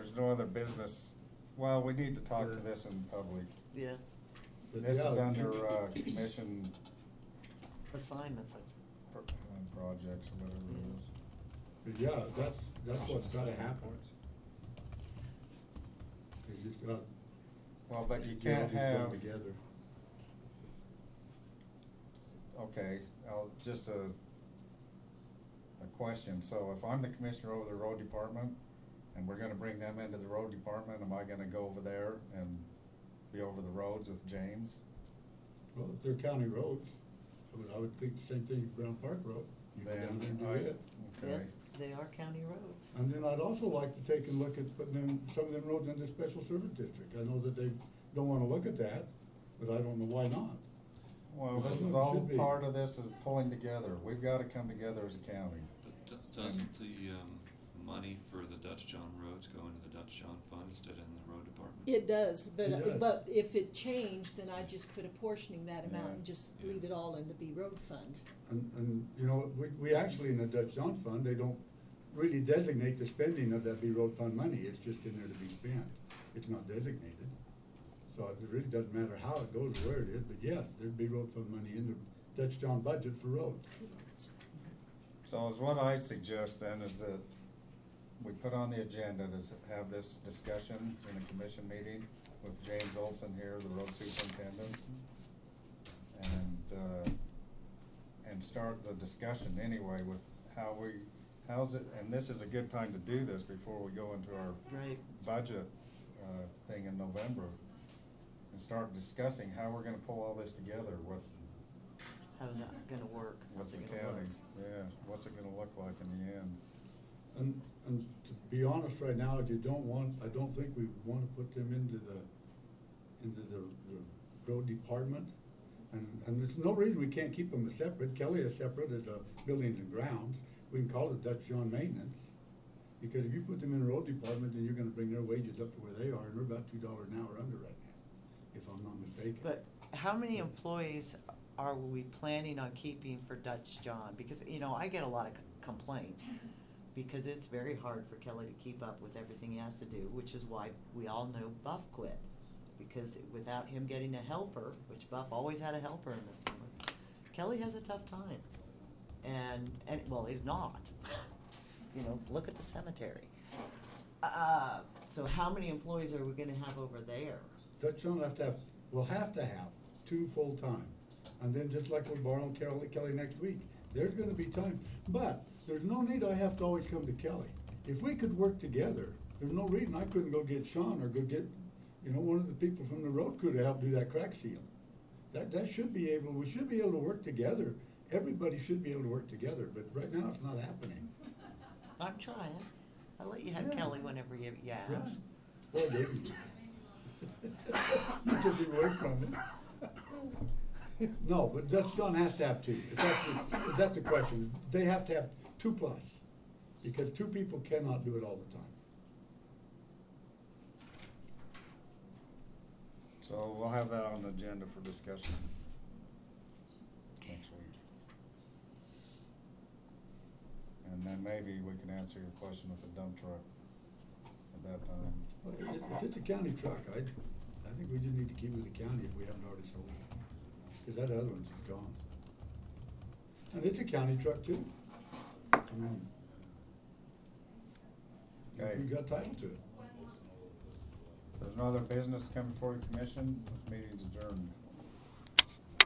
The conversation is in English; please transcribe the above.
there's no other business, well, we need to talk to this in public. Yeah, This is under, commission assignments. projects or whatever it is. But yeah, that's what's gotta happen. You just gotta Well, but you get all can't these done have, together. okay, just a question. So if I'm the commissioner over the road department, and we're gonna bring them into the road department, am I gonna go over there and be over the roads with James? Well, if they're county roads, I would think the same thing with Brown Park Road. You go down there and do it. Yeah, Okay. they are county roads. And then I'd also like to take a look at putting in some of them roads into special service district. I know that they don't wanna look at that, but I don't know why not. Well, Well, this some is of it all should be. part of this is pulling together. We've gotta come together as a county. But doesn't the money for the Dutch John roads go into the Dutch John fund instead of in the road department? It does, It does. but if it changed, then I'd just put a portioning that amount Yeah. and just leave it all in the B Road fund. And, you know, we actually, in the Dutch John Fund, they don't really designate the spending of that B Road Fund money, it's just in there to be spent. It's not designated, so it really doesn't matter how it goes or where it is, but yes, there's B Road Fund money in the Dutch John budget for roads. So is what I suggest then is that we put on the agenda to have this discussion in a commission meeting with James Olson here, the road superintendent. And start the discussion anyway with how's it, and this is a good time to do this before we go into our Right. budget, thing in November. And start discussing how we're gonna pull all this together with How's that gonna work? what's How's the it gonna county, work? yeah, what's it gonna look like in the end? And to be honest right now, I don't think we wanna put them into the road department. And there's no reason we can't keep them as separate. Kelly is separate as a buildings and grounds. We can call it Dutch John Maintenance. Because if you put them in the road department, then you're gonna bring their wages up to where they are, and they're about $2 an hour under right now, if I'm not mistaken. But how many employees are we planning on keeping for Dutch John? Because, you know, I get a lot of complaints, because it's very hard for Kelly to keep up with everything he has to do, which is why we all know Buff quit. Because without him getting a helper, which Buff always had a helper in the summer, Kelly has a tough time. And well, he's not. You know, look at the cemetery. So how many employees are we gonna have over there? Dutch John will have to have 2 full-time. And then just like we're borrowing Kelly next week, there's gonna be time. But there's no need I have to always come to Kelly. If we could work together, there's no reason I couldn't go get Sean or go get, you know, one of the people from the road crew to help do that crack seal. We should be able to work together. Everybody should be able to work together, but right now it's not happening. I'm trying. I'll let you have Yeah. Kelly whenever you ask. Well, David, you took him away from me. No, but Dutch John has to have 2. If that's the question. They have to have 2+, because 2 people cannot do it all the time. So we'll have that on the agenda for discussion next week. And then maybe we can answer your question with the dump truck at that time. Well, if it's a county truck, I think we just need to keep it with the county if we haven't already sold it, because that other one's just gone. And it's a county truck too. I mean, Okay. we got title to it. There's no other business coming before the commission, this meeting's adjourned.